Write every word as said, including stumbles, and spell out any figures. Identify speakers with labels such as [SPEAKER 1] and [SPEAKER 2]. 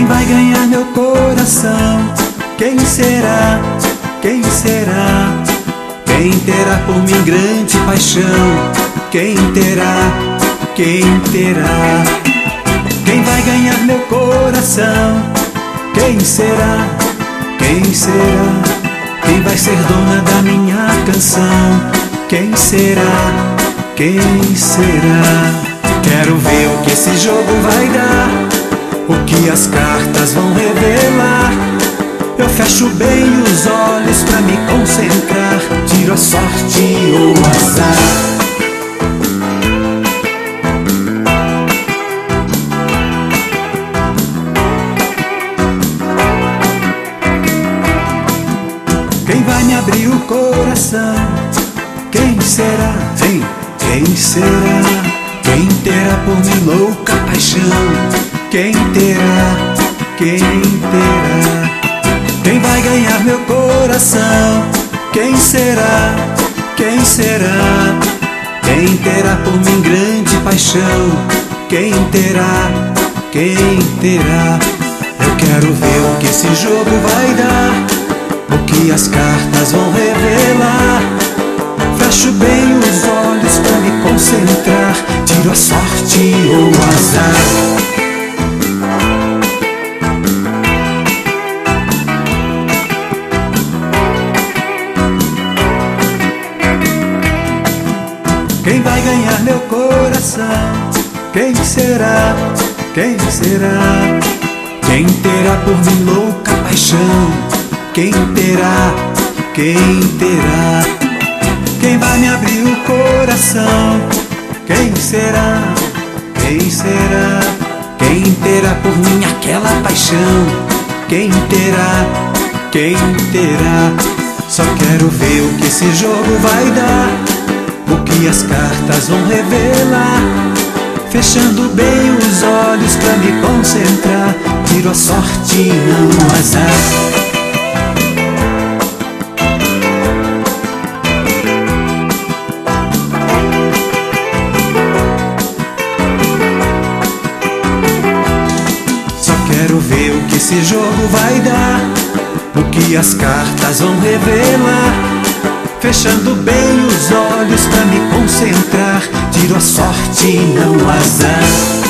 [SPEAKER 1] vai ganhar meu coração? Quem será? Quem será? Quem terá por mim grande paixão? Quem terá? Quem terá? Quem vai ganhar meu coração? Quem será? Quem será? Quem vai ser dona da minha canção? Quem será? Quem será? Quero ver o que esse jogo vai dar, o que as cartas vão revelar. Eu fecho bem os olhos pra me concentrar, tiro a sorte ou o azar. Quem vai me abrir o coração? Quem será? Hein? Quem será? Quem terá por mim louca paixão? Quem terá? Quem terá? Quem vai ganhar meu coração? Quem será? Quem será? Quem terá por mim grande paixão? Quem terá? Quem terá? Eu quero ver o que esse jogo vai dar, o que as cartas vão revelar. Fecho bem os olhos pra me concentrar, tiro a sorte ou o azar. Quem vai ganhar meu coração? Quem será? Quem será? Quem terá por mim louca paixão? Quem terá? Quem terá? Quem vai me abrir o coração? Quem será? Quem será? Quem terá por mim aquela paixão? Quem terá? Quem terá? Só quero ver o que esse jogo vai dar, o que as cartas vão revelar. Fechando bem os olhos pra me concentrar, tiro a sorte, não o azar. Quero ver o que esse jogo vai dar, o que as cartas vão revelar. Fechando bem os olhos pra me concentrar, tiro a sorte, não o azar.